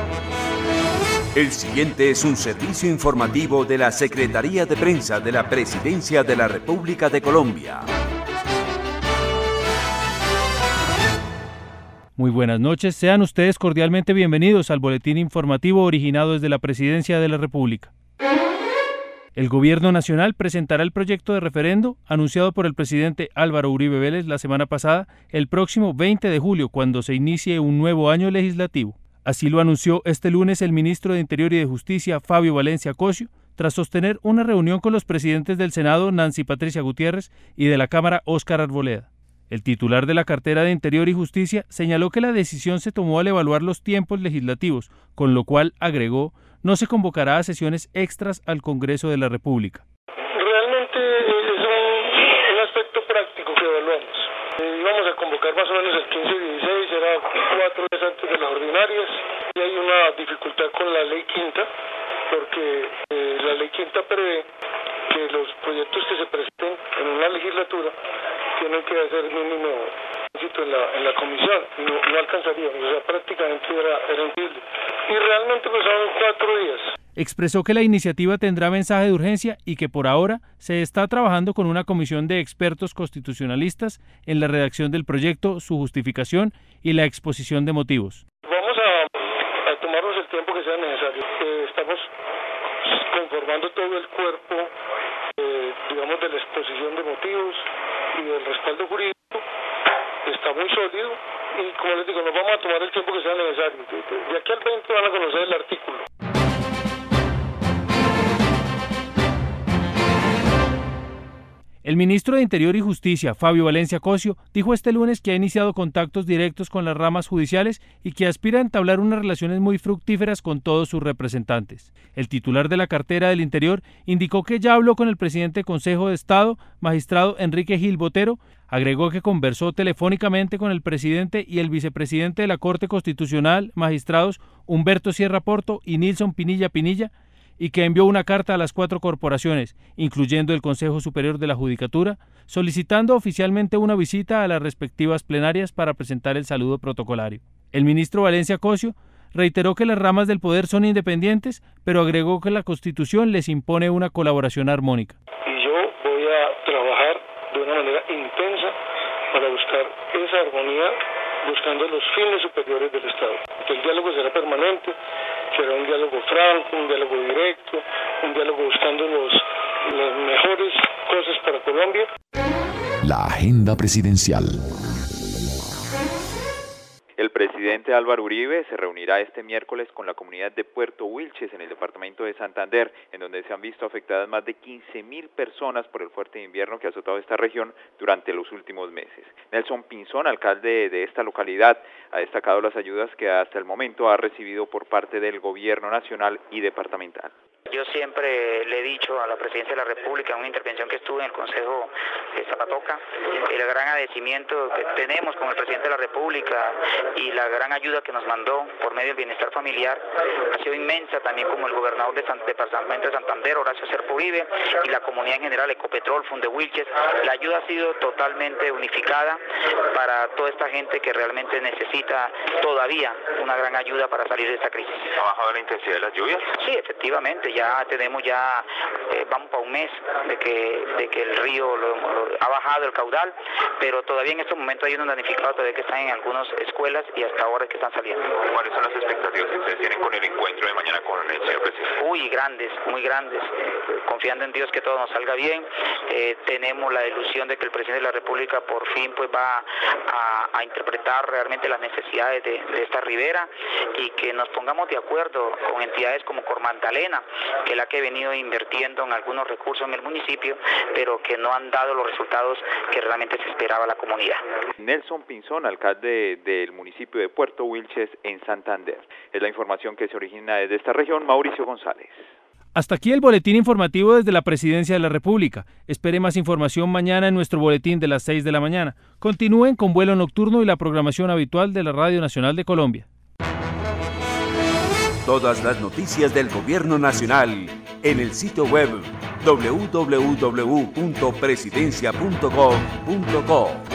El siguiente es un servicio informativo de la Secretaría de Prensa de la Presidencia de la República de Colombia. Muy buenas noches, sean ustedes cordialmente bienvenidos al boletín informativo originado desde la Presidencia de la República. El Gobierno Nacional presentará el proyecto de referendo anunciado por el presidente Álvaro Uribe Vélez la semana pasada el próximo 20 de julio, cuando se inicie un nuevo año legislativo. Así lo anunció este lunes el ministro de Interior y de Justicia, Fabio Valencia Cosio, tras sostener una reunión con los presidentes del Senado, Nancy Patricia Gutiérrez, y de la Cámara, Óscar Arboleda. El titular de la cartera de Interior y Justicia señaló que la decisión se tomó al evaluar los tiempos legislativos, con lo cual, agregó, no se convocará a sesiones extras al Congreso de la República. Realmente es un aspecto práctico que evaluamos. Íbamos a convocar más o menos el 15 y 16, era 4 días antes de las ordinarias, y hay una dificultad con la ley quinta, porque la ley quinta prevé que los proyectos que se presenten en una legislatura tienen que hacer mínimo en la comisión, no alcanzaría, o sea, prácticamente era imposible. Y realmente pues son 4 días. Expresó que la iniciativa tendrá mensaje de urgencia y que por ahora se está trabajando con una comisión de expertos constitucionalistas en la redacción del proyecto, su justificación y la exposición de motivos. Vamos a tomarnos el tiempo que sea necesario. Estamos conformando todo el cuerpo, digamos, de la exposición de motivos y del respaldo jurídico. Está muy sólido y, como les digo, nos vamos a tomar el tiempo que sea necesario. De aquí al 20 van a conocer el artículo. El ministro de Interior y Justicia, Fabio Valencia Cosio, dijo este lunes que ha iniciado contactos directos con las ramas judiciales y que aspira a entablar unas relaciones muy fructíferas con todos sus representantes. El titular de la cartera del Interior indicó que ya habló con el presidente del Consejo de Estado, magistrado Enrique Gil Botero. Agregó que conversó telefónicamente con el presidente y el vicepresidente de la Corte Constitucional, magistrados Humberto Sierra Porto y Nilson Pinilla Pinilla, y que envió una carta a las 4 corporaciones, incluyendo el Consejo Superior de la Judicatura, solicitando oficialmente una visita a las respectivas plenarias para presentar el saludo protocolario. El ministro Valencia Cosio reiteró que las ramas del poder son independientes, pero agregó que la Constitución les impone una colaboración armónica. Y yo voy a trabajar de una manera intensa para buscar esa armonía, buscando los fines superiores del Estado. El diálogo será permanente, será un diálogo franco, un diálogo directo, un diálogo buscando las mejores cosas para Colombia. La agenda presidencial. El presidente Álvaro Uribe se reunirá este miércoles con la comunidad de Puerto Wilches en el departamento de Santander, en donde se han visto afectadas más de 15.000 personas por el fuerte invierno que ha azotado esta región durante los últimos meses. Nelson Pinzón, alcalde de esta localidad, ha destacado las ayudas que hasta el momento ha recibido por parte del gobierno nacional y departamental. Yo siempre le he dicho a la Presidencia de la República en una intervención que estuve en el Consejo de Zapatoca, el gran agradecimiento que tenemos con el Presidente de la República y la gran ayuda que nos mandó por medio del bienestar familiar ha sido inmensa, también como el gobernador del departamento de Santander, Horacio Serpa Uribe, y la comunidad en general, Ecopetrol, Funde Wilches. La ayuda ha sido totalmente unificada para toda esta gente que realmente necesita todavía una gran ayuda para salir de esta crisis. ¿Ha bajado la intensidad de las lluvias? Sí, efectivamente, vamos para un mes de que el río ha bajado el caudal, pero todavía en estos momentos hay unos damnificados todavía que están en algunas escuelas y hasta ahora que están saliendo. ¿Cuáles son las expectativas que ustedes tienen con el encuentro de mañana con el señor presidente? Muy grandes, confiando en Dios que todo nos salga bien. Tenemos la ilusión de que el presidente de la República por fin pues va a interpretar realmente las necesidades de esta ribera y que nos pongamos de acuerdo con entidades como Cormandalena, que es la que ha venido invirtiendo en algunos recursos en el municipio, pero que no han dado los resultados que realmente se esperaba la comunidad. Nelson Pinzón, alcalde del municipio de Puerto Wilches en Santander. Es la información que se origina desde esta región. Mauricio González. Hasta aquí el boletín informativo desde la Presidencia de la República. Espere más información mañana en nuestro boletín de las 6 de la mañana. Continúen con Vuelo Nocturno y la programación habitual de la Radio Nacional de Colombia. Todas las noticias del Gobierno Nacional en el sitio web www.presidencia.gov.co.